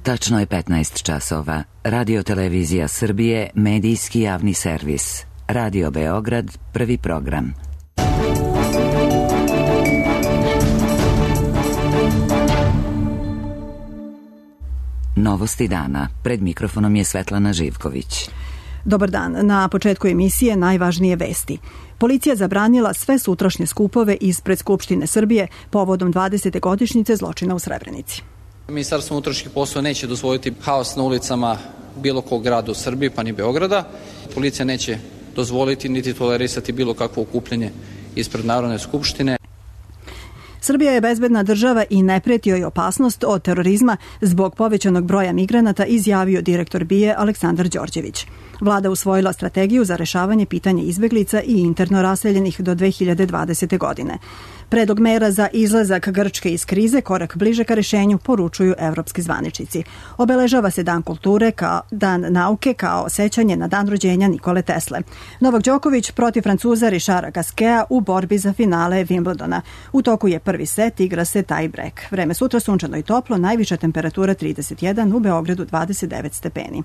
Tačno je 15 časova. Radio Televizija Srbije, medijski javni servis. Radio Beograd, prvi program. Novosti dana. Pred mikrofonom je Svetlana Živković. Dobar dan. Na početku emisije najvažnije vesti. Policija zabranila sve sutrašnje skupove ispred Skupštine Srbije povodom 20. godišnjice zločina u Srebrenici. Ministarstvo unutrašnjih poslova neće dozvoliti haos na ulicama bilo kog grada u Srbiji, pa ni Beograda. Policija neće dozvoliti niti tolerisati bilo kakvo okupljanje ispred Narodne skupštine. Srbija je bezbedna država i ne preti joj opasnost od terorizma zbog povećanog broja migranata, izjavio direktor BIA Aleksandar Đorđević. Vlada usvojila strategiju za rešavanje pitanja izbeglica i interno raseljenih do 2020. godine. Predlog mera za izlazak Grčke iz krize korak bliže ka rešenju, poručuju evropski zvaničnici. Obeležava se Dan kulture kao Dan nauke kao sećanje na dan rođenja Nikole Tesle. Novak Đoković protiv Francuza Richarda Gasqueta u borbi za finale Wimbledona. U toku je prvi set, igra se tie break. Vreme sutra sunčano i toplo, najviša temperatura 31, u Beogradu 29 stepeni.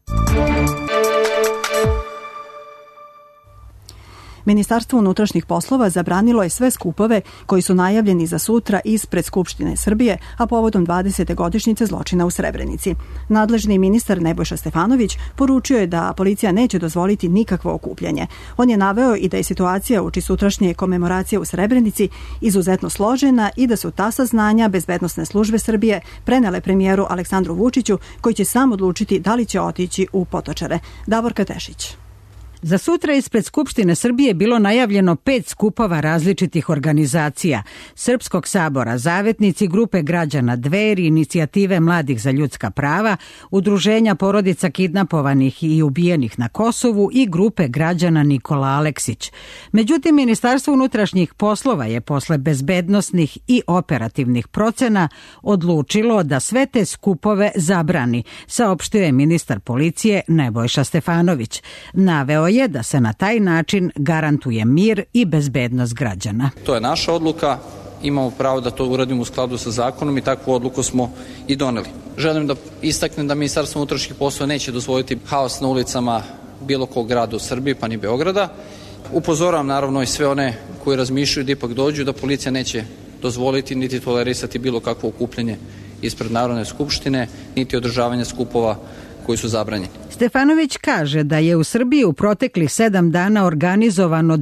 Ministarstvo unutrašnjih poslova zabranilo je sve skupove koji su najavljeni za sutra ispred Skupštine Srbije, a povodom 20. godišnjice zločina u Srebrenici. Nadležni ministar Nebojša Stefanović poručio je da policija neće dozvoliti nikakvo okupljanje. On je naveo i da je situacija uoči sutrašnje komemoracije u Srebrenici izuzetno složena i da su ta saznanja bezbednosne službe Srbije prenele premijeru Aleksandru Vučiću, koji će sam odlučiti da li će otići u Potočare. Davorka Tešić. Za sutra ispred Skupštine Srbije bilo najavljeno 5 skupova različitih organizacija: Srpskog sabora, Zavetnici, Grupe građana Dveri, Inicijative mladih za ljudska prava, Udruženja porodica kidnapovanih i ubijenih na Kosovu i Grupe građana Nikola Aleksić. Međutim, Ministarstvo unutrašnjih poslova je posle bezbednosnih i operativnih procena odlučilo da sve te skupove zabrani, saopštio je ministar policije Nebojša Stefanović. Naveo je da se na taj način garantuje mir i bezbednost građana. To je naša odluka, imamo pravo da to uradimo u skladu sa zakonom i takvu odluku smo i doneli. Želim da istaknem da Ministarstvo unutrašnjih poslova neće dozvoliti haos na ulicama bilo kog grada u Srbiji, pa ni Beograda. Upozoravam naravno i sve one koji razmišljaju da ipak dođu, da policija neće dozvoliti niti tolerisati bilo kakvo okupljanje ispred Narodne skupštine, niti održavanje skupova koji su zabranjeni. Stefanović kaže da je u Srbiji u proteklih 7 dana organizovano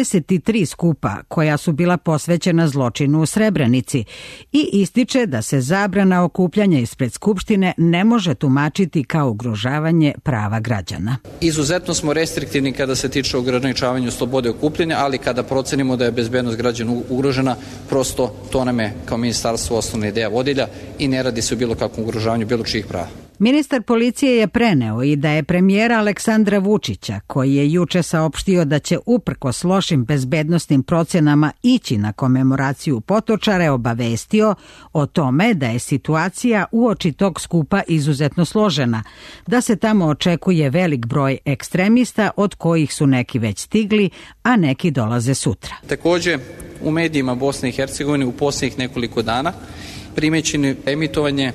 23 skupa koja su bila posvećena zločinu u Srebrenici i ističe da se zabrana okupljanja ispred Skupštine ne može tumačiti kao ugrožavanje prava građana. Izuzetno smo restriktivni kada se tiče ograničavanja slobode okupljanja, ali kada procenimo da je bezbednost građana ugrožena, prosto to nam je kao ministarstvo osnovna ideja vodilja i ne radi se o bilo kakvom ugrožavanju bilo čijih prava. Ministar policije je preneo i da je premijera Aleksandra Vučića, koji je juče saopštio da će uprkos lošim bezbednosnim procenama ići na komemoraciju Potočare, obavestio o tome da je situacija uoči tog skupa izuzetno složena, da se tamo očekuje velik broj ekstremista, od kojih su neki već stigli, a neki dolaze sutra. Takođe, u medijima Bosne i Hercegovine u posljednjih nekoliko dana primećeno emitovanje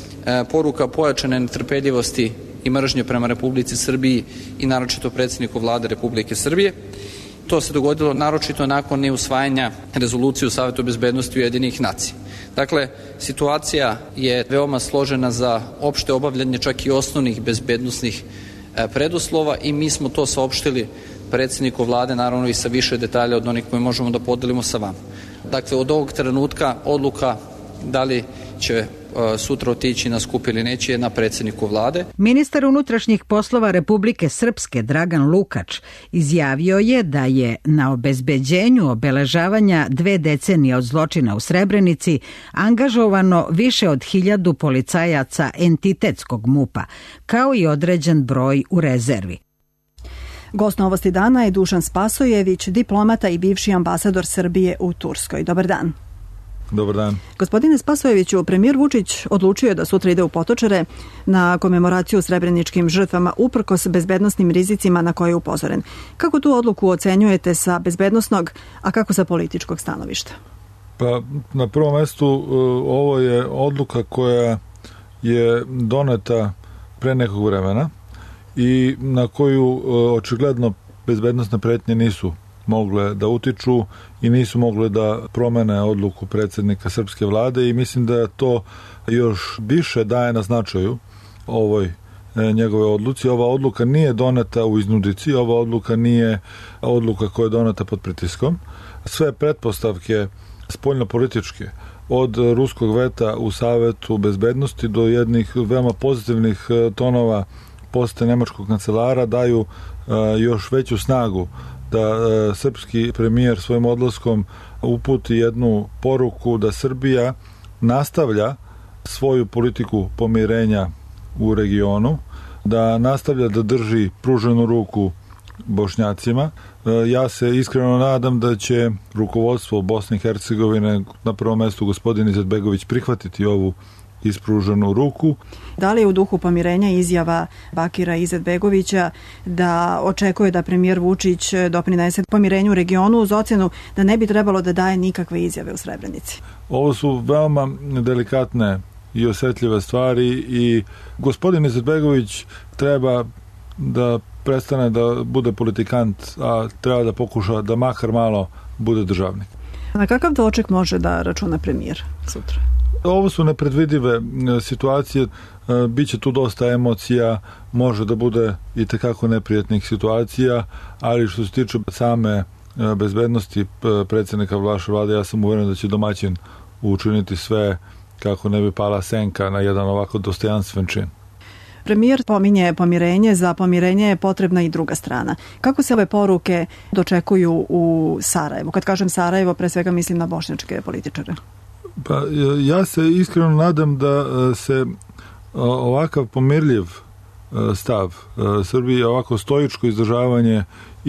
poruka pojačane netrpeljivosti i mržnje prema Republici Srbiji i naročito predsjedniku Vlade Republike Srbije. To se dogodilo naročito nakon neusvajanja rezolucije u Savetu bezbednosti Ujedinjenih nacija. Dakle, situacija je veoma složena za opšte obavljanje čak i osnovnih bezbednosnih preduslova i mi smo to saopštili predsjedniku Vlade, naravno i sa više detalja od onih koje možemo da podelimo sa vama. Dakle, od ovog trenutka odluka da li će sutra otići na skup ili neće je na predsjedniku Vlade. Ministar unutrašnjih poslova Republike Srpske Dragan Lukač izjavio je da je na obezbeđenju obeležavanja 2 decenije od zločina u Srebrenici angažovano više od 1000 policajaca entitetskog MUP-a, kao i određen broj u rezervi. Gost Novosti dana je Dušan Spasojević, diplomata i bivši ambasador Srbije u Turskoj. Dobar dan. Dobar dan. Gospodine Spasojeviću, premijer Vučić odlučio je da sutra ide u Potočare na komemoraciju srebreničkim žrtvama uprkos bezbednosnim rizicima na koje je upozoren. Kako tu odluku ocenjujete sa bezbednosnog, a kako sa političkog stanovišta? Pa na prvom mestu ovo je odluka koja je doneta pre nekog vremena i na koju očigledno bezbednosne pretnje nisu mogle da utiču i nisu mogle da promene odluku predsjednika srpske vlade i mislim da to još više daje na značaju ovoj njegove odluci. Ova odluka nije doneta u iznudici, ova odluka nije odluka koja je doneta pod pritiskom. Sve pretpostavke spoljnopolitičke, od ruskog veta u Savetu bezbednosti do jednih veoma pozitivnih tonova posete nemačkog kancelara daju još veću snagu da srpski premijer svojim odlaskom uputi jednu poruku da Srbija nastavlja svoju politiku pomirenja u regionu, da nastavlja da drži pruženu ruku Bošnjacima. Ja se iskreno nadam da će rukovodstvo Bosne i Hercegovine, na prvom mestu gospodin Izetbegović, prihvatiti ovu ispruženu ruku. Da li je u duhu pomirenja izjava Bakira Izetbegovića da očekuje da premijer Vučić doprinese pomirenju u regionu uz ocenu da ne bi trebalo da daje nikakve izjave u Srebrenici? Ovo su veoma delikatne i osjetljive stvari i gospodin Izetbegović treba da prestane da bude politikant, a treba da pokuša da makar malo bude državnik. Na kakav doček može da računa premijer sutra? Ovo su nepredvidive situacije, biće tu dosta emocija, može da bude i tekako neprijatnih situacija, ali što se tiče same bezbednosti predsjednika vaše vlade, ja sam uveren da će domaćin učiniti sve kako ne bi pala senka na jedan ovako dostojanstven čin. Premijer pominje pomirenje, za pomirenje je potrebna i druga strana. Kako se ove poruke dočekuju u Sarajevu? Kad kažem Sarajevo, pre svega mislim na bošnjačke političare. Pa, ja se iskreno nadam da se ovakav pomirljiv stav Srbije, ovako stoičko izdržavanje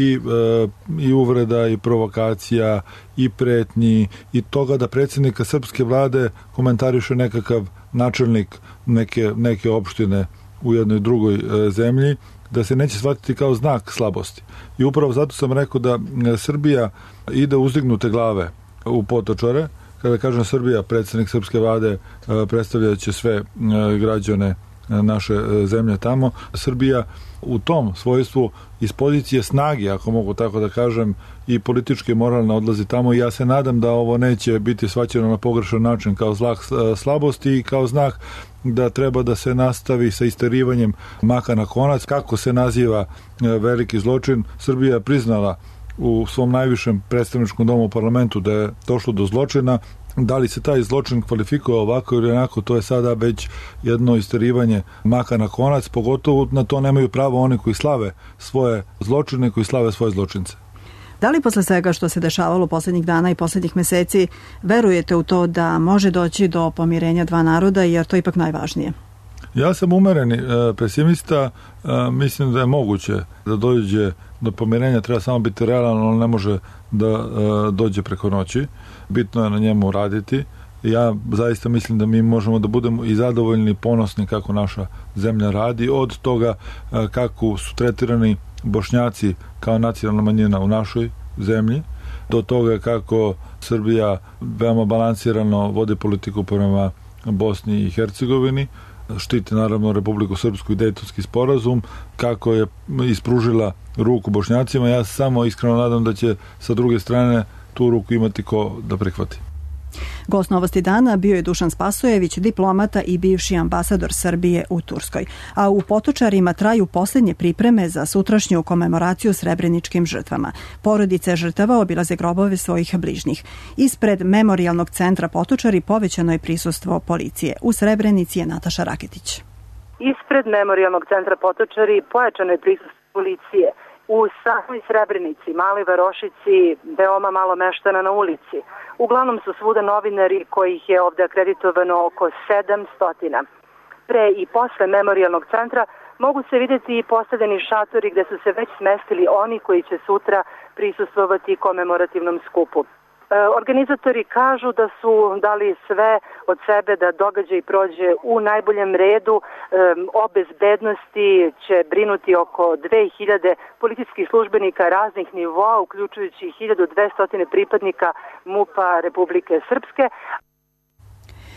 i uvreda i provokacija i pretnji i toga da predsjednika srpske vlade komentariše nekakav načelnik neke opštine u jednoj drugoj zemlji, da se neće shvatiti kao znak slabosti. I upravo zato sam rekao da Srbija ide uzdignute glave u Potočare. Kada kažem Srbija, predsjednik srpske vlade predstavljajući sve građane naše zemlje tamo. Srbija u tom svojstvu iz pozicije snage, ako mogu tako da kažem, i politički i moralno odlazi tamo i ja se nadam da ovo neće biti shvaćeno na pogrešan način kao znak slabosti i kao znak da treba da se nastavi sa isterivanjem maka na konac. Kako se naziva veliki zločin, Srbija je priznala u svom najvišem predstavničkom domu u parlamentu da je došlo do zločina. Da li se taj zločin kvalifikuje ovako ili onako, to je sada već jedno isterivanje maka na konac, pogotovo na to nemaju pravo oni koji slave svoje zločine, koji slave svoje zločince. Da li posle svega što se dešavalo poslednjih dana i poslednjih meseci verujete u to da može doći do pomirenja dva naroda, jer to je ipak najvažnije? Ja sam umereni pesimista, mislim da je moguće da dođe do pomirenja, treba samo biti realan, on ne može da dođe preko noći. Bitno je na njemu raditi. Ja zaista mislim da mi možemo da budemo i zadovoljni i ponosni kako naša zemlja radi, od toga kako su tretirani Bošnjaci kao nacionalna manjina u našoj zemlji, do toga kako Srbija veoma balansirano vodi politiku prema Bosni i Hercegovini, štiti naravno Republiku Srpsku i Dejtonski sporazum, kako je ispružila ruku Bošnjacima. Ja se samo iskreno nadam da će sa druge strane tu ruku imati ko da prihvati. Gost Novosti dana bio je Dušan Spasojević, diplomata i bivši ambasador Srbije u Turskoj. A u Potočarima traju posljednje pripreme za sutrašnju komemoraciju srebreničkim žrtvama. Porodice žrtava obilaze grobove svojih bližnjih. Ispred Memorijalnog centra Potočari povećano je prisustvo policije. U Srebrenici je Nataša Raketić. Ispred Memorijalnog centra Potočari pojačano je prisustvo policije. U samoj Srebrenici, Maloj Varošici, veoma malo meštana na ulici. Uglavnom su svuda novinari kojih je ovde akreditovano oko 700. Pre i posle Memorijalnog centra mogu se vidjeti i postavljeni šatori gde su se već smestili oni koji će sutra prisustvovati komemorativnom skupu. Organizatori kažu da su dali sve od sebe da događaj prođe u najboljem redu. O bezbednosti će brinuti oko 2000 policijskih službenika raznih nivoa, uključujući 1200 pripadnika MUP-a Republike Srpske.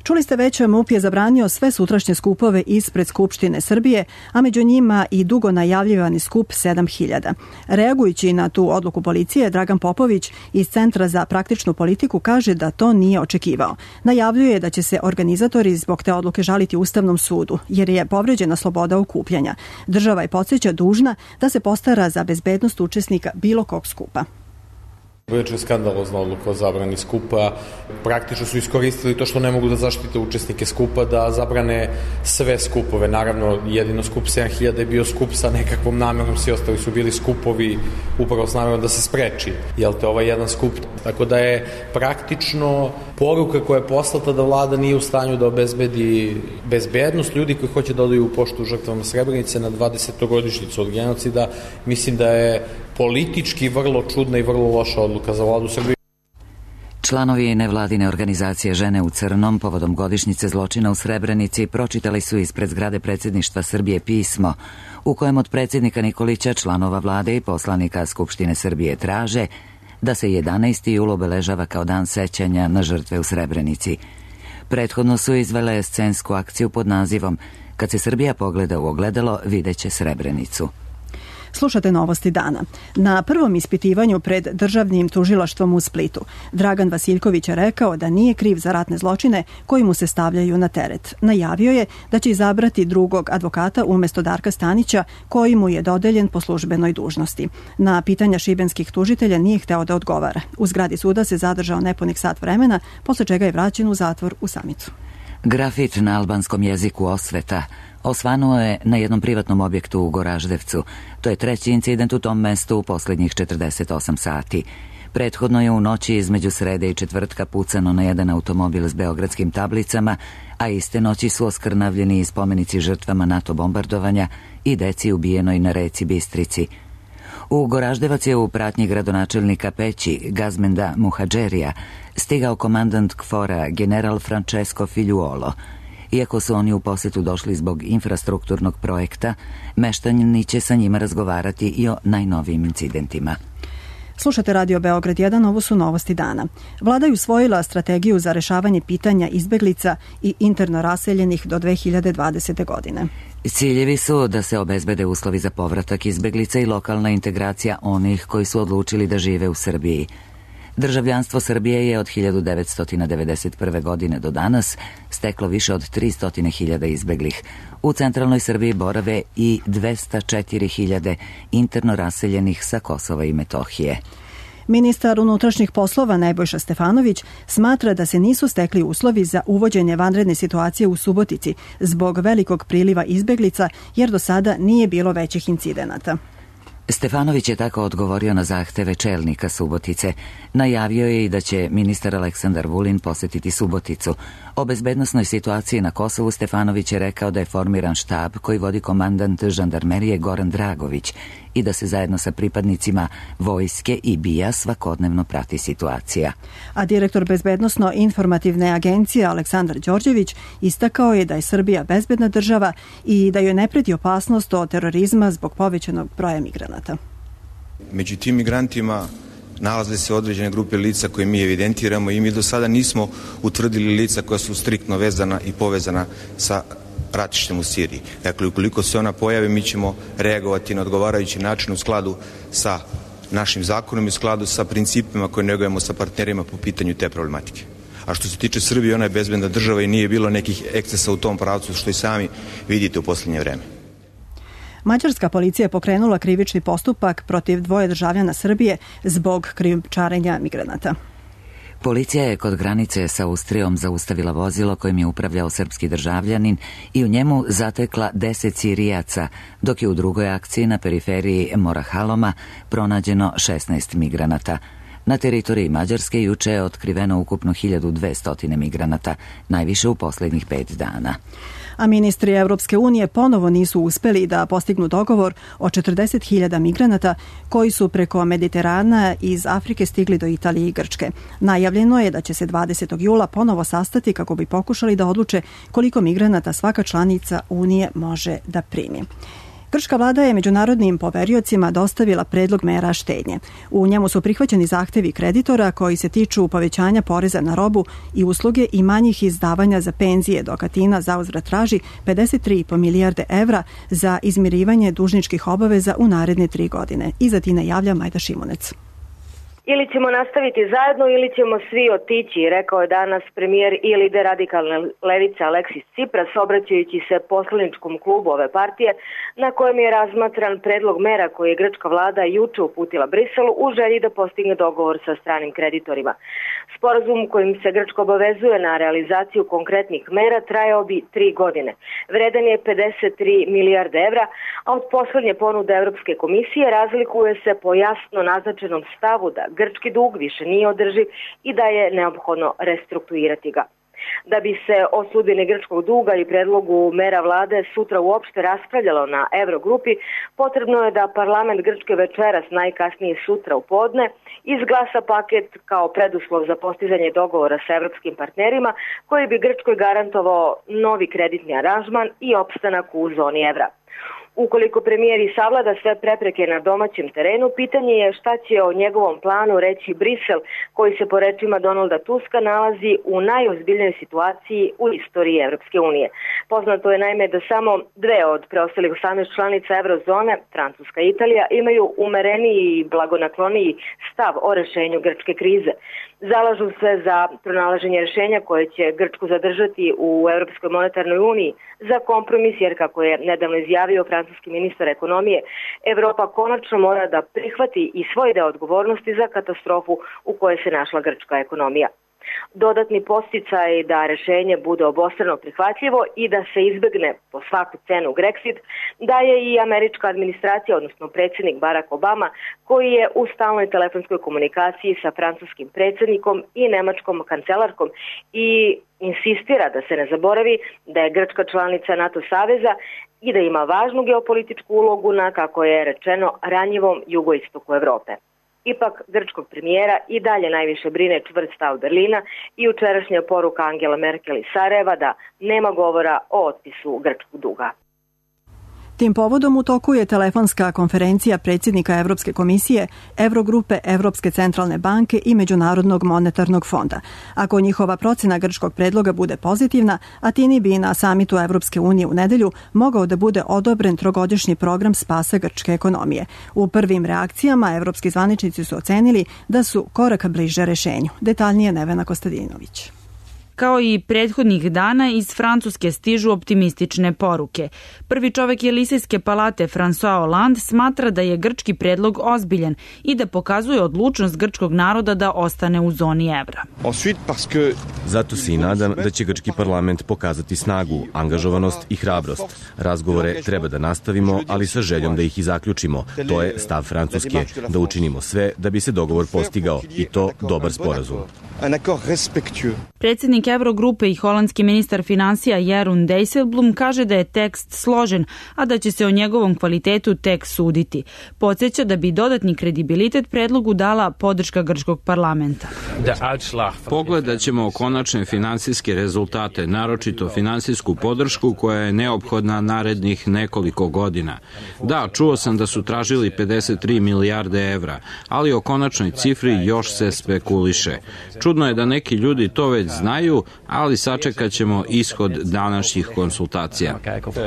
Čuli ste već, MUP je zabranio sve sutrašnje skupove ispred Skupštine Srbije, a među njima i dugo najavljivani skup 7000. Reagujući na tu odluku policije, Dragan Popović iz Centra za praktičnu politiku kaže da to nije očekivao. Najavljuje da će se organizatori zbog te odluke žaliti Ustavnom sudu, jer je povređena sloboda okupljanja. Država je, podsjeća, dužna da se postara za bezbednost učesnika bilo kog skupa. Prilično skandalozna odluka o zabrani skupa. Praktično su iskoristili to što ne mogu da zaštite učesnike skupa, da zabrane sve skupove. Naravno, jedino skup 7000 je bio skup sa nekakvom namerom, svi ostali su bili skupovi upravo s namerom da se spreči. Ovaj jedan skup. Tako da je praktično poruka koja je poslata da vlada nije u stanju da obezbedi bezbednost ljudi koji hoće da odaju u poštu žrtvama Srebrenice na 20-godišnjicu od genocida. Mislim da je politički vrlo čudna i vrlo loša odluka za vladu Srbije. Članovi nevladine organizacije Žene u crnom povodom godišnjice zločina u Srebrenici pročitali su ispred zgrade predsjedništva Srbije pismo u kojem od predsjednika Nikolića, članova vlade i poslanika Skupštine Srbije traže da se 11. jul obeležava kao dan sećanja na žrtve u Srebrenici. Prethodno su izvele scensku akciju pod nazivom Kad se Srbija pogleda u ogledalo, videće Srebrenicu. Slušate novosti dana. Na prvom ispitivanju pred državnim tužilaštvom u Splitu, Dragan Vasiljković je rekao da nije kriv za ratne zločine koji mu se stavljaju na teret. Najavio je da će izabrati drugog advokata umjesto Darka Stanića, koji mu je dodeljen po službenoj dužnosti. Na pitanja šibenskih tužitelja nije hteo da odgovara. U zgradi suda se zadržao nepunih sat vremena, posle čega je vraćen u zatvor u Samicu. Grafit na albanskom jeziku Osveta osvanuo je na jednom privatnom objektu u Goraždevcu. To je treći incident u tom mestu u posljednjih 48 sati. Prethodno je u noći između srede i četvrtka pucano na jedan automobil s beogradskim tablicama, a iste noći su oskrnavljeni i spomenici žrtvama NATO bombardovanja i deci ubijenoj na reci Bistrici. U Goraždevac je u pratnji gradonačelnika Peći, Gazmenda Muhadžerija, stigao komandant KFOR-a, general Francesco Figliuolo. Iako su oni u posetu došli zbog infrastrukturnog projekta, meštani će sa njima razgovarati i o najnovijim incidentima. Slušate Radio Beograd 1, ovo su novosti dana. Vlada je usvojila strategiju za rešavanje pitanja izbeglica i interno raseljenih do 2020. godine. Ciljevi su da se obezbede uslovi za povratak izbeglica i lokalna integracija onih koji su odlučili da žive u Srbiji. Državljanstvo Srbije je od 1991. godine do danas steklo više od 300.000 izbeglih. U centralnoj Srbiji borave i 204.000 interno raseljenih sa Kosova i Metohije. Ministar unutrašnjih poslova Nebojša Stefanović smatra da se nisu stekli uslovi za uvođenje vanredne situacije u Subotici zbog velikog priliva izbeglica, jer do sada nije bilo većih incidenata. Stefanović je tako odgovorio na zahteve čelnika Subotice. Najavio je i da će ministar Aleksandar Vulin posetiti Suboticu. O bezbednosnoj situaciji na Kosovu Stefanović je rekao da je formiran štab koji vodi komandant žandarmerije Goran Dragović i da se zajedno sa pripadnicima vojske i BIA svakodnevno prati situacija. A direktor Bezbednosno-informativne agencije Aleksandar Đorđević istakao je da je Srbija bezbedna država i da joj ne preti opasnost od terorizma zbog povećanog broja migranata. Među tim migrantima nalaze se određene grupe lica koje mi evidentiramo i mi do sada nismo utvrdili lica koja su striktno vezana i povezana sa ratištem u Siriji. Dakle, ukoliko se ona pojave, mi ćemo reagovati na odgovarajući način u skladu sa našim zakonom i u skladu sa principima koje negujemo sa partnerima po pitanju te problematike. A što se tiče Srbije, ona je bezbedna država i nije bilo nekih ekscesa u tom pravcu, što i sami vidite u posljednje vreme. Mađarska policija je pokrenula krivični postupak protiv 2 državljana Srbije zbog krijumčarenja migranata. Policija je kod granice sa Austrijom zaustavila vozilo kojim je upravljao srpski državljanin i u njemu zatekla 10 Sirijaca, dok je u drugoj akciji na periferiji Morahaloma pronađeno 16 migranata. Na teritoriji Mađarske juče je otkriveno ukupno 1200 migranata, najviše u posljednjih 5 dana. A ministri Evropske unije ponovo nisu uspeli da postignu dogovor o 40.000 migranata koji su preko Mediterana iz Afrike stigli do Italije i Grčke. Najavljeno je da će se 20. jula ponovo sastati kako bi pokušali da odluče koliko migranata svaka članica Unije može da primi. Grčka vlada je međunarodnim poveriocima dostavila predlog mera štednje. U njemu su prihvaćeni zahtevi kreditora koji se tiču povećanja poreza na robu i usluge i manjih izdavanja za penzije, dok Atina zauzvrat traži 53,5 milijarde evra za izmirivanje dužničkih obaveza u naredne 3 godine. Iz Atine javlja Majda Šimunec. Ili ćemo nastaviti zajedno ili ćemo svi otići, rekao je danas premijer i lider radikalne levice Aleksis Tsipras, obraćajući se poslaničkom klubu ove partije, na kojem je razmatran predlog mera koji je grčka vlada juče uputila Briselu u želji da postigne dogovor sa stranim kreditorima. Sporazum kojim se Grčka obavezuje na realizaciju konkretnih mera trajao bi 3 godine. Vredan je 53 milijarde evra, a od poslednje ponude Evropske komisije razlikuje se po jasno naznačenom stavu da grčki dug više nije održiv i da je neophodno restrukturirati ga. Da bi se o sudbini grčkog duga i predlogu mera vlade sutra uopšte raspravljalo na Eurogrupi, potrebno je da parlament Grčke večeras, najkasnije sutra u podne, izglasa paket kao preduslov za postizanje dogovora sa evropskim partnerima koji bi Grčkoj garantovao novi kreditni aranžman i opstanak u zoni evra. Ukoliko premijer i savlada sve prepreke na domaćem terenu, pitanje je šta će o njegovom planu reći Brisel, koji se po rečima Donalda Tuska nalazi u najozbiljnijoj situaciji u istoriji Evropske unije. Poznato je naime da samo 2 od preostalih 18 članica eurozone, Francuska i Italija, imaju umereniji i blagonakloniji stav o rešenju grčke krize. Zalažu se za pronalaženje rešenja koje će Grčku zadržati u Evropskoj monetarnoj uniji, za kompromis, jer kako je nedavno izjavio francuski ministar ekonomije, Evropa konačno mora da prihvati i svoj deo odgovornosti za katastrofu u kojoj se našla grčka ekonomija. Dodatni podsticaj da rešenje bude obostrano prihvatljivo i da se izbegne po svaku cenu Grexit daje i američka administracija, odnosno predsjednik Barack Obama, koji je u stalnoj telefonskoj komunikaciji sa francuskim predsjednikom i nemačkom kancelarkom i insistira da se ne zaboravi da je Grčka članica NATO saveza i da ima važnu geopolitičku ulogu na, kako je rečeno, ranjivom jugoistoku Evrope. Ipak, grčkog premijera i dalje najviše brine čvrst stav Berlina i jučerašnja poruka Angela Merkel iz Sarajeva da nema govora o otpisu grčkog duga. Tim povodom u toku je telefonska konferencija predsjednika Evropske komisije, Eurogrupe, Evropske centralne banke i Međunarodnog monetarnog fonda. Ako njihova procena grčkog predloga bude pozitivna, Atini bi na samitu Evropske unije u nedelju mogao da bude odobren 3-godišnji program spasa grčke ekonomije. U prvim reakcijama evropski zvaničnici su ocenili da su korak bliže rešenju. Detaljnije Nevena Kostadinović. Kao i prethodnih dana, iz Francuske stižu optimistične poruke. Prvi čovek Jelisejske palate, François Hollande, smatra da je grčki predlog ozbiljan i da pokazuje odlučnost grčkog naroda da ostane u zoni evra. Zato se i nadam da će grčki parlament pokazati snagu, angažovanost i hrabrost. Razgovore treba da nastavimo, ali sa željom da ih i zaključimo. To je stav Francuske, da učinimo sve da bi se dogovor postigao i to dobar sporazum. Predsjednik Eurogrupe i holandski ministar finansija Jeroen Dijsselbloem kaže da je tekst složen, a da će se o njegovom kvalitetu tek suditi. Podsjeća da bi dodatni kredibilitet predlogu dala podrška grčkog parlamenta. Pogledat ćemo konačne finansijske rezultate, naročito finansijsku podršku koja je neophodna narednih nekoliko godina. Da, čuo sam da su tražili 53 milijarde evra, ali o konačnoj cifri još se spekuliše. Čudno je da neki ljudi to već znaju, ali sačekat ćemo ishod današnjih konsultacija.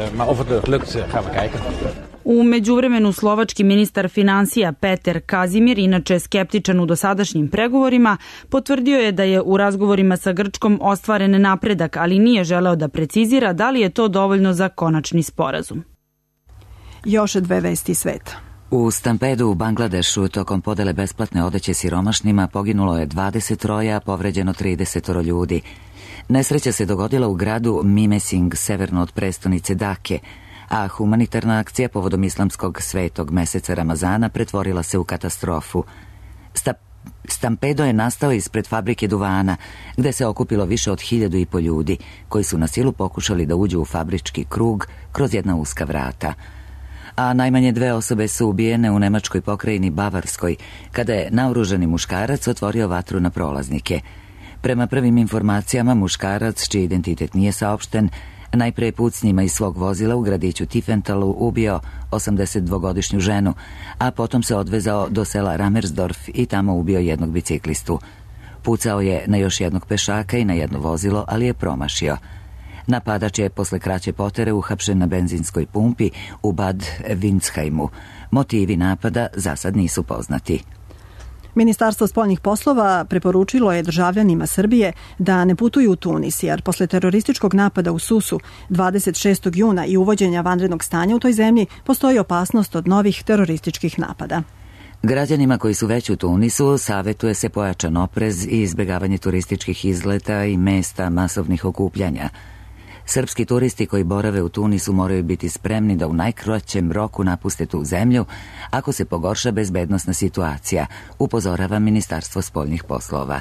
U međuvremenu slovački ministar finansija Peter Kazimir, inače skeptičan u dosadašnjim pregovorima, potvrdio je da je u razgovorima sa Grčkom ostvaren napredak, ali nije želeo da precizira da li je to dovoljno za konačni sporazum. Još 2 vesti sveta. U stampedu u Bangladešu tokom podele besplatne odeće siromašnima poginulo je 23, a povređeno 30 ljudi. Nesreća se dogodila u gradu Mimesing, severno od prestonice Dake, a humanitarna akcija povodom islamskog svetog meseca Ramazana pretvorila se u katastrofu. Stampedo je nastao ispred fabrike duvana, gde se okupilo više od 1.500 ljudi, koji su na silu pokušali da uđu u fabrički krug kroz jedna uska vrata. A najmanje 2 osobe su ubijene u nemačkoj pokrajini Bavarskoj, kada je naoružani muškarac otvorio vatru na prolaznike. Prema prvim informacijama, muškarac, čiji identitet nije saopšten, Najpre pucnjima iz svog vozila u gradiću Tiefenthalu ubio 82-godišnju ženu, a potom se odvezao do sela Ramersdorf i tamo ubio jednog biciklistu. Pucao je na još jednog pešaka i na jedno vozilo, ali je promašio. Napadač je posle kraće potere uhapšen na benzinskoj pumpi u Bad Windsheimu. Motivi napada za sad nisu poznati. Ministarstvo spoljnih poslova preporučilo je državljanima Srbije da ne putuju u Tunis, jer posle terorističkog napada u Susu 26. juna i uvođenja vanrednog stanja u toj zemlji postoji opasnost od novih terorističkih napada. Građanima koji su već u Tunisu savetuje se pojačan oprez i izbjegavanje turističkih izleta i mesta masovnih okupljanja. Srpski turisti koji borave u Tunisu moraju biti spremni da u najkraćem roku napuste tu zemlju ako se pogorša bezbednosna situacija, upozorava Ministarstvo spoljnih poslova.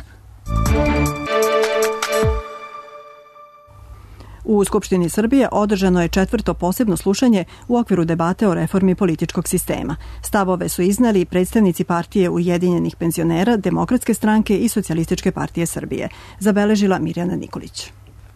U Skupštini Srbije održano je 4. posebno slušanje u okviru debate o reformi političkog sistema. Stavove su iznali predstavnici partije Ujedinjenih penzionera, Demokratske stranke i Socijalističke partije Srbije, zabeležila Mirjana Nikolić.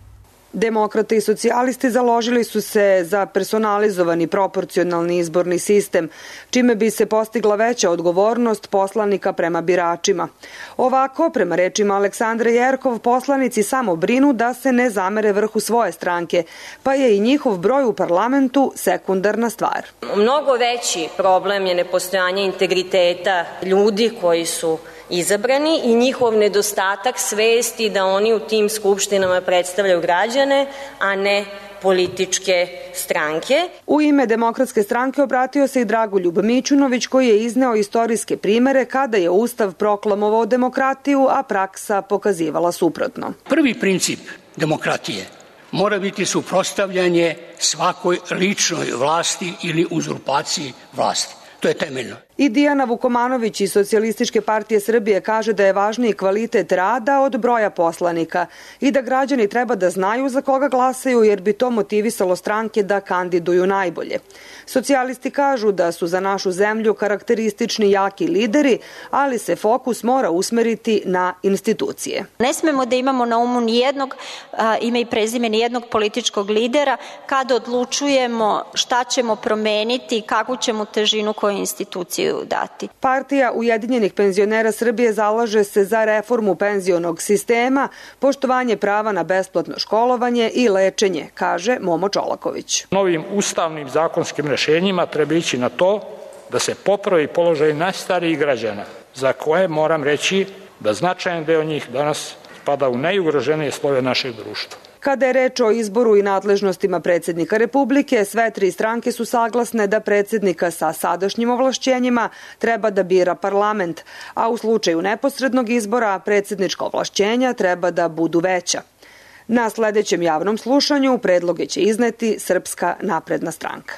Demokrate i socijalisti založili su se za personalizovani proporcionalni izborni sistem, čime bi se postigla veća odgovornost poslanika prema biračima. Ovako, prema rečima Aleksandre Jerkov, poslanici samo brinu da se ne zamere vrhu svoje stranke, pa je i njihov broj u parlamentu sekundarna stvar. Mnogo veći problem je nepostojanje integriteta ljudi koji su izabrani i njihov nedostatak svesti da oni u tim skupštinama predstavljaju građane, a ne političke stranke. U ime Demokratske stranke obratio se i Dragoljub Mićunović, koji je izneo istorijske primere kada je Ustav proklamovao demokratiju, a praksa pokazivala suprotno. Prvi princip demokratije mora biti suprotstavljanje svakoj ličnoj vlasti ili uzurpaciji vlasti. To je temeljno. I Dijana Vukomanović iz Socijalističke partije Srbije kaže da je važniji kvalitet rada od broja poslanika i da građani treba da znaju za koga glasaju, jer bi to motivisalo stranke da kandiduju najbolje. Socijalisti kažu da su za našu zemlju karakteristični jaki lideri, ali se fokus mora usmeriti na institucije. Ne smemo da imamo na umu nijednog ime i prezime nijednog političkog lidera kada odlučujemo šta ćemo promeniti, kakvu ćemo težinu koju instituciju dati. Partija Ujedinjenih penzionera Srbije zalaže se za reformu penzionog sistema, poštovanje prava na besplatno školovanje i lečenje, kaže Momo Čolaković. Novim ustavnim zakonskim rešenjima treba ići na to da se popravi položaj najstarijih građana, za koje moram reći da značajan deo njih danas spada u najugroženije slojeve našeg društva. Kada je reč o izboru i nadležnostima predsjednika Republike, sve tri stranke su saglasne da predsjednika sa sadašnjim ovlašćenjima treba da bira parlament, a u slučaju neposrednog izbora predsjednička ovlašćenja treba da budu veća. Na sledećem javnom slušanju predloge će izneti Srpska napredna stranka.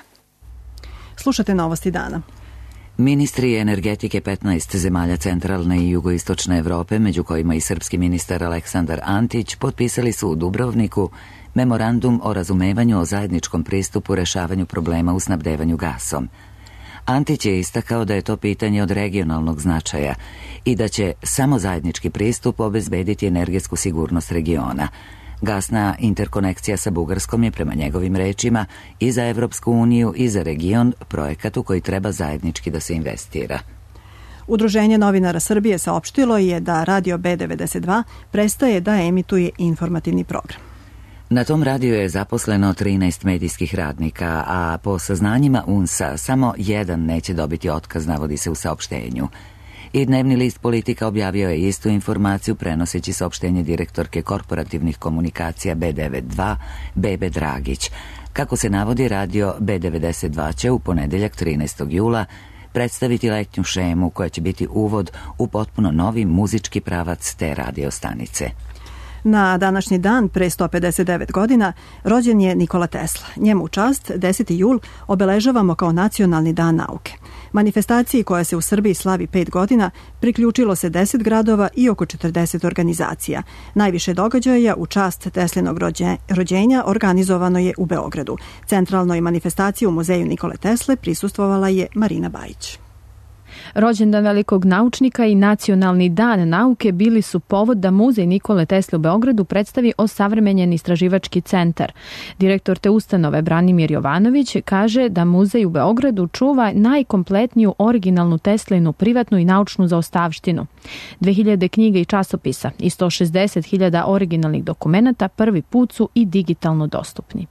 Slušate Novosti dana. Ministri energetike 15 zemalja centralne i jugoistočne Evrope, među kojima i srpski ministar Aleksandar Antić, potpisali su u Dubrovniku memorandum o razumevanju o zajedničkom pristupu rešavanju problema u snabdevanju gasom. Antić je istakao da je to pitanje od regionalnog značaja i da će samo zajednički pristup obezbediti energetsku sigurnost regiona. Gasna interkonekcija sa Bugarskom je, prema njegovim rečima, i za Evropsku uniju i za region projekat u koji treba zajednički da se investira. Udruženje novinara Srbije saopštilo je da radio B92 prestaje da emituje informativni program. Na tom radiju je zaposleno 13 medijskih radnika, a po saznanjima UNS-a samo jedan neće dobiti otkaz, navodi se u saopštenju. I dnevni list Politika objavio je istu informaciju prenoseći saopštenje direktorke korporativnih komunikacija B92 Bebe Dragić. Kako se navodi, radio B92 će u ponedeljak 13. jula predstaviti letnju šemu koja će biti uvod u potpuno novi muzički pravac te radio stanice. Na današnji dan, pre 159 godina, rođen je Nikola Tesla. Njemu u čast 10. jul obeležavamo kao Nacionalni dan nauke. Manifestaciji koja se u Srbiji slavi 5 godina priključilo se 10 gradova i oko 40 organizacija. Najviše događaja u čast Teslinog rođenja organizovano je u Beogradu. Centralnoj manifestaciji u muzeju Nikole Tesle prisustvovala je Marina Bajić. Rođendan velikog naučnika i Nacionalni dan nauke bili su povod da Muzej Nikole Tesle u Beogradu predstavi osavremenjen istraživački centar. Direktor te ustanove Branimir Jovanović kaže da muzej u Beogradu čuva najkompletniju originalnu Teslinu privatnu i naučnu zaostavštinu. 2000 knjiga i časopisa i 160.000 originalnih dokumenata prvi put su i digitalno dostupni.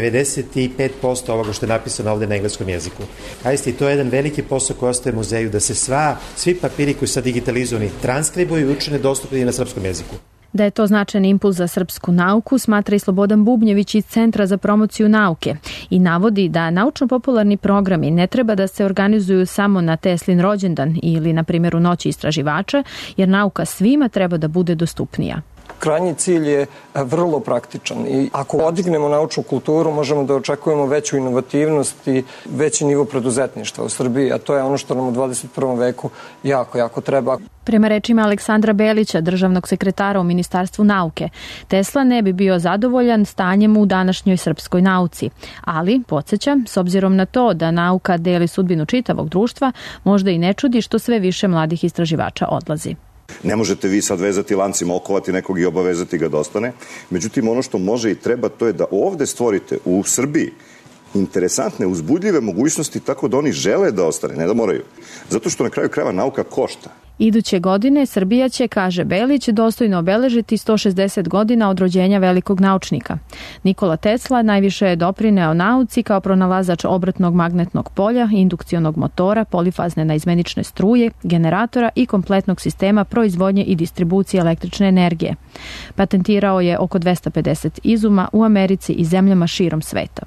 95% ovoga što je napisano ovde na engleskom jeziku. Isto to je jedan veliki posao koji ostaje muzeju, da se svi papiri koji su digitalizovani transkribuju i učine dostupni na srpskom jeziku. Da je to značajan impuls za srpsku nauku, smatra i Slobodan Bubnjević iz Centra za promociju nauke i navodi da naučno-popularni programi ne treba da se organizuju samo na Teslin rođendan ili, na primjer, u Noći istraživača, jer nauka svima treba da bude dostupnija. Krajnji cilj je vrlo praktičan i ako odignemo naučnu kulturu možemo da očekujemo veću inovativnost i veći nivo preduzetništva u Srbiji, a to je ono što nam u 21. veku jako treba. Prema rečima Aleksandra Belića, državnog sekretara u Ministarstvu nauke, Tesla ne bi bio zadovoljan stanjem u današnjoj srpskoj nauci. Ali, podsjeća, s obzirom na to da nauka deli sudbinu čitavog društva, možda i ne čudi što sve više mladih istraživača odlazi. Ne možete vi sad vezati lancima, okovati nekog i obavezati ga da ostane. Međutim, ono što može i treba, to je da ovde stvorite u Srbiji interesantne, uzbudljive mogućnosti tako da oni žele da ostane, ne da moraju. Zato što na kraju krajeva nauka košta. Iduće godine Srbija će, kaže Belić, dostojno obeležiti 160 godina od rođenja velikog naučnika. Nikola Tesla najviše je doprineo nauci kao pronalazač obratnog magnetnog polja, indukcionog motora, polifazne naizmenične struje, generatora i kompletnog sistema proizvodnje i distribucije električne energije. Patentirao je oko 250 izuma u Americi i zemljama širom sveta.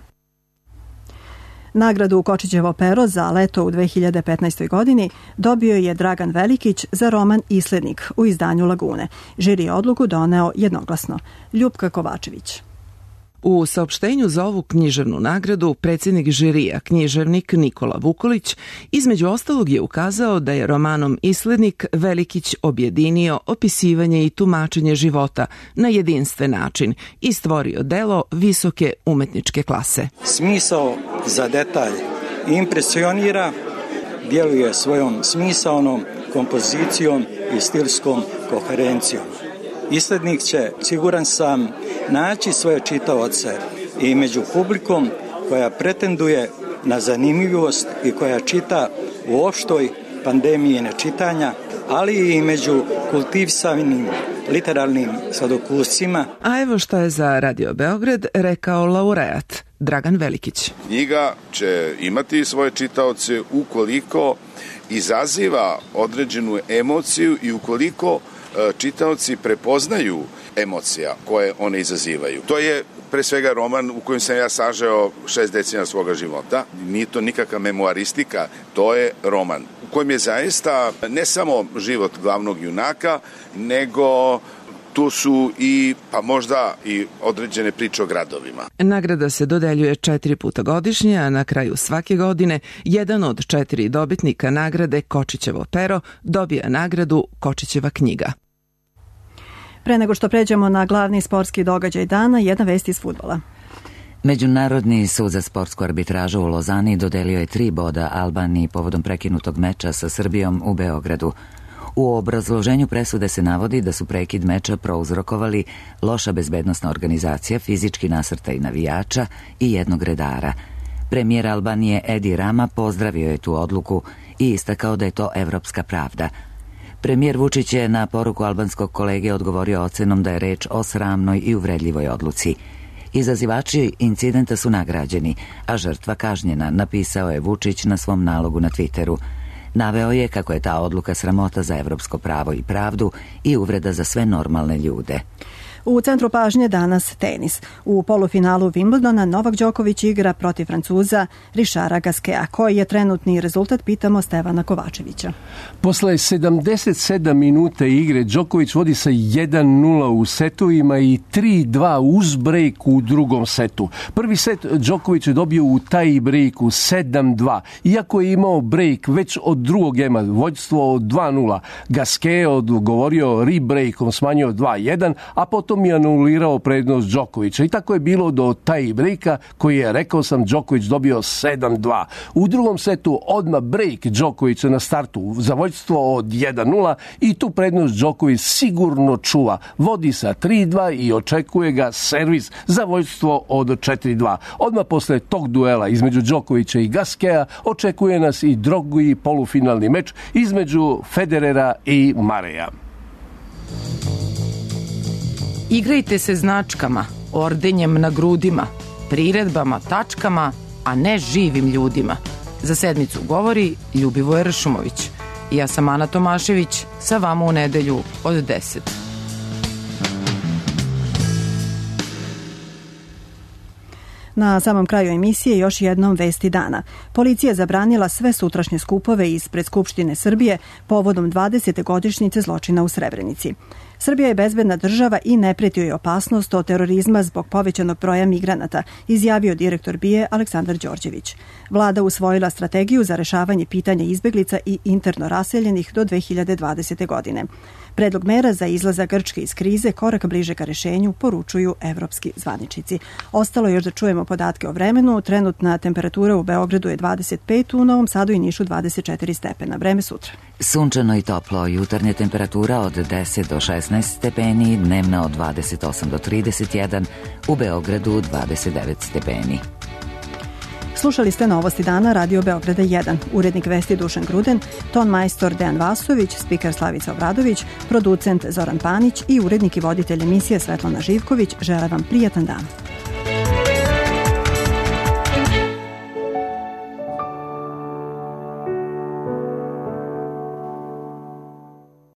Nagradu Kočićevo pero za leto u 2015. godini dobio je Dragan Velikić za roman Islednik u izdanju Lagune. Žiri je odluku doneo jednoglasno. Ljupka Kovačević. U saopštenju za ovu književnu nagradu predsjednik žirija, književnik Nikola Vukolić, između ostalog je ukazao da je romanom Islednik Velikić objedinio opisivanje i tumačenje života na jedinstven način i stvorio delo visoke umetničke klase. Smisao za detalj impresionira, djeluje svojom smisaonom kompozicijom i stilskom koherencijom. Islednik će, siguran sam, naći svoje čitaoce i među publikom koja pretenduje na zanimljivost i koja čita u opštoj pandemiji nečitanja, ali i među kultivisanim literarnim sladokuscima. A evo šta je za Radio Beograd rekao laureat Dragan Velikić. Knjiga će imati svoje čitaoce ukoliko izaziva određenu emociju i ukoliko čitaoci prepoznaju emocija koje one izazivaju. To je pre svega roman u kojem sam ja sažeo 6 decenija svoga života. Nije to nikakva memoaristika, to je roman u kojem je zaista ne samo život glavnog junaka, nego tu su i, pa možda i određene priče o gradovima. Nagrada se dodeljuje 4 puta godišnje, a na kraju svake godine jedan od 4 dobitnika nagrade Kočićevo pero dobija nagradu Kočićeva knjiga. Pre nego što pređemo na glavni sportski događaj dana, jedna vest iz fudbala. Međunarodni sud za sportsku arbitražu u Lozani dodelio je 3 boda Albaniji povodom prekinutog meča sa Srbijom u Beogradu. U obrazloženju presude se navodi da su prekid meča prouzrokovali loša bezbednosna organizacija, fizički nasrtaj navijača i jednog redara. Premijer Albanije Edi Rama pozdravio je tu odluku i istakao da je to evropska pravda. Premijer Vučić je na poruku albanskog kolege odgovorio ocenom da je reč o sramnoj i uvredljivoj odluci. Izazivači incidenta su nagrađeni, a žrtva kažnjena, napisao je Vučić na svom nalogu na Twitteru. Naveo je kako je ta odluka sramota za evropsko pravo i pravdu i uvreda za sve normalne ljude. U centru pažnje danas tenis. U polufinalu Wimbledona Novak Đoković igra protiv Francuza Richarda Gasqueta. Koji je trenutni rezultat, pitamo Stevana Kovačevića. Posle 77 minuta igre Đoković vodi sa 1-0 u setovima i 3-2 uz break u drugom setu. Prvi set Đoković je dobio u taj breaku 7-2. Iako je imao break već od drugog gema, vođstvo od 2-0. Gasquet odgovorio rebreakom, smanjio 2-1, a potom potom je anulirao prednost Đokovića i tako je bilo do tie breaka koji je, rekao sam, Đoković dobio 7-2. U drugom setu odmah break Đokovića na startu za vođstvo od 1-0 i tu prednost Đoković sigurno čuva. Vodi sa 3-2 i očekuje ga servis za vođstvo od 4-2. Odmah posle tog duela između Đokovića i Gasqueta očekuje nas i drugi polufinalni meč između Federera i Mareja. Igrajte se značkama, ordenjem na grudima, priredbama, tačkama, a ne živim ljudima. Za sedmicu govori Ljubivoje Ršumović. Ja sam Ana Tomašević, sa vama u nedelju od 10. Na samom kraju emisije još jednom vesti dana. Policija je zabranila sve sutrašnje skupove ispred Skupštine Srbije povodom 20. godišnjice zločina u Srebrenici. Srbija je bezbedna država i ne preti joj opasnost od terorizma zbog povećanog broja migranata, izjavio direktor BIA Aleksandar Đorđević. Vlada usvojila strategiju za rešavanje pitanja izbeglica i interno raseljenih do 2020. godine. Predlog mera za izlazak Grčke iz krize korak bliže ka rešenju, poručuju evropski zvaničnici. Ostalo još da čujemo podatke o vremenu. Trenutna temperatura u Beogradu je 25, u Novom Sadu i Nišu 24 stepena. Vreme sutra. Sunčano i toplo, jutarnja temperatura od 10 do 16 stepeni, dnevna od 28 do 31, u Beogradu 29 stepeni. Slušali ste Novosti dana Radio Beograda 1. Urednik vesti Dušan Gruden, ton majstor Dejan Vasović, spiker Slavica Obradović, producent Zoran Panić i urednik i voditelj emisije Svetlana Živković. Žele vam prijatan dan.